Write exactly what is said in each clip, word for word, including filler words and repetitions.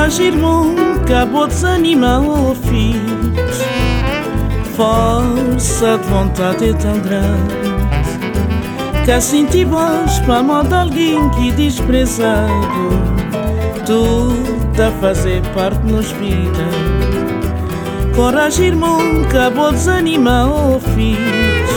Coragem, irmão, acabou de desanimar o filho. Força de vontade é tão grande que assim te vais para a mão de alguém que desprezado tudo a fazer parte nos vida. Coragem, irmão, acabou de desanimar o filho.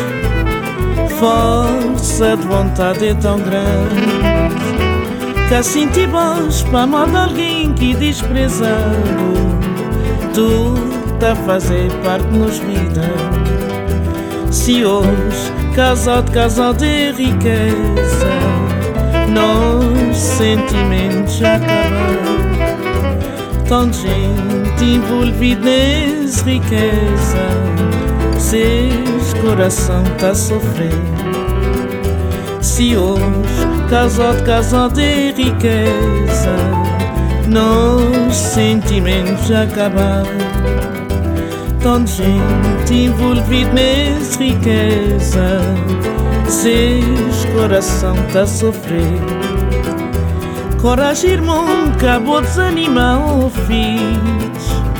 Força de vontade é tão grande que assim te vais para a mão de alguém que desprezado tudo a fazer parte nos vida. Se hoje casado, casal de riqueza, nos sentimentos já acabaram. Tanta gente envolvida nessa riqueza, seus coração tá sofrendo. Se hoje casado, casal de riqueza, nos sentimentos já acabaram. Tanta gente envolvida nessa riqueza, seus coração tá sofrendo. Coragem, irmão, acabou de desanimar o filho.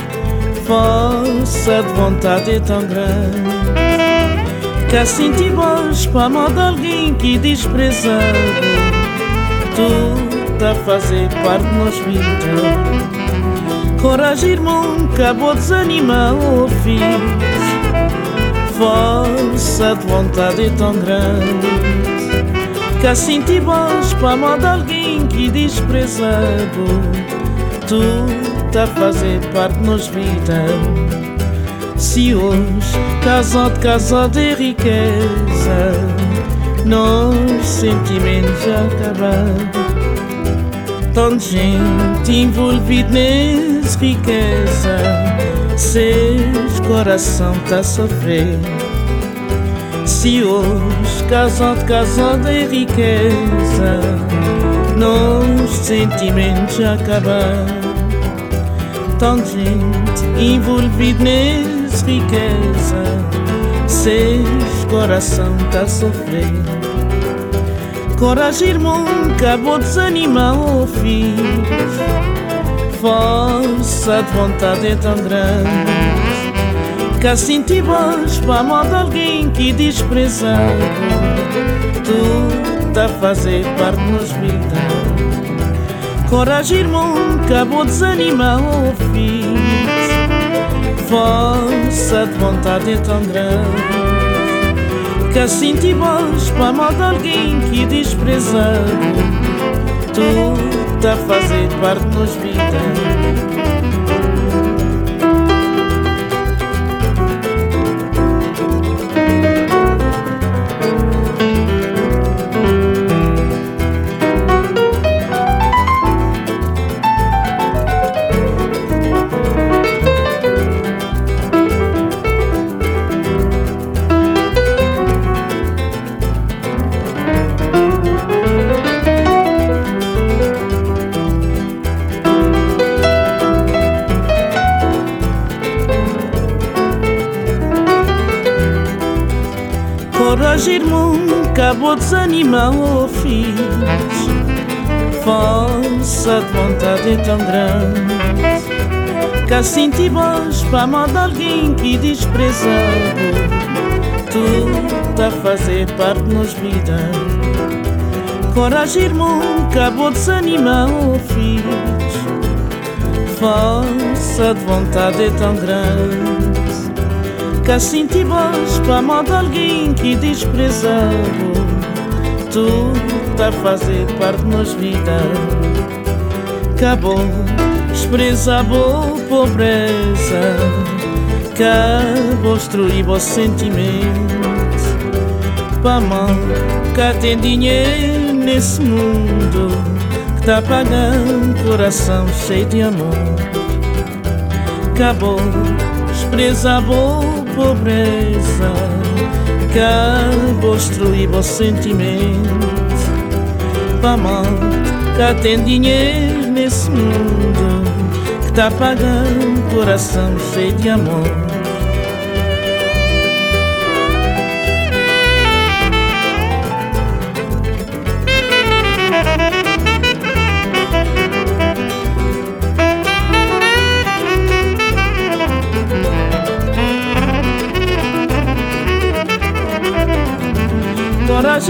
Força de vontade é tão grande que assim te vais para a mão de alguém que desprezado tudo a fazer parte nos vida. Coragem, irmão, acabou de desanimar o filho. Força de vontade é tão grande que assim te vais para a mão de alguém que desprezado tudo a fazer parte nos vida. Se hoje casado, casal de riqueza, nos sentimentos já acabaram. Tanta gente envolvida nessa riqueza, seus coração tá sofrendo. Se hoje casado, casal de riqueza, nos sentimentos já acabaram. Tanta gente envolvida nessa riqueza, seus coração tá sofrendo. Coragem, irmão, acabou de desanimar o filho. Força de vontade é tão grande que assim te vais para a mão de alguém que desprezado tudo a fazer parte nos vida. Coragem, irmão, acabou de desanimar o filho. Força de vontade é tão grande que assim te vais para a mão de alguém que desprezado tudo a fazer parte nos vida. Coragem, irmão, acabou de desanimar o filho. Força de vontade é tão grande que assim te vais para a mão de alguém que desprezado tudo a fazer parte nos vida. Coragem, irmão, acabou de desanimar o filho. Força de vontade é tão grande que assim te vais para a mão de alguém que desprezado tudo a fazer parte nos vida. Acabou, desprezado, pobreza, acabou, destruir o sentimento. Para a mão que tem dinheiro nesse mundo que tá pagando coração cheio de amor. Acabou, desprezado, pobreza, acabou destruir o sentimento. Para mal que tem dinheiro nesse mundo que tá pagando coração cheio de amor.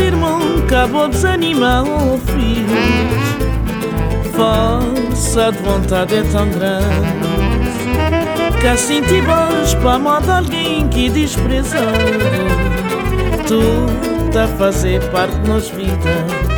irmão acabou desanimar, oh filhos. Força de vontade é tão grande que assim te vais para a mão de alguém que desprezado. Tu tá a fazer parte de nossa vida.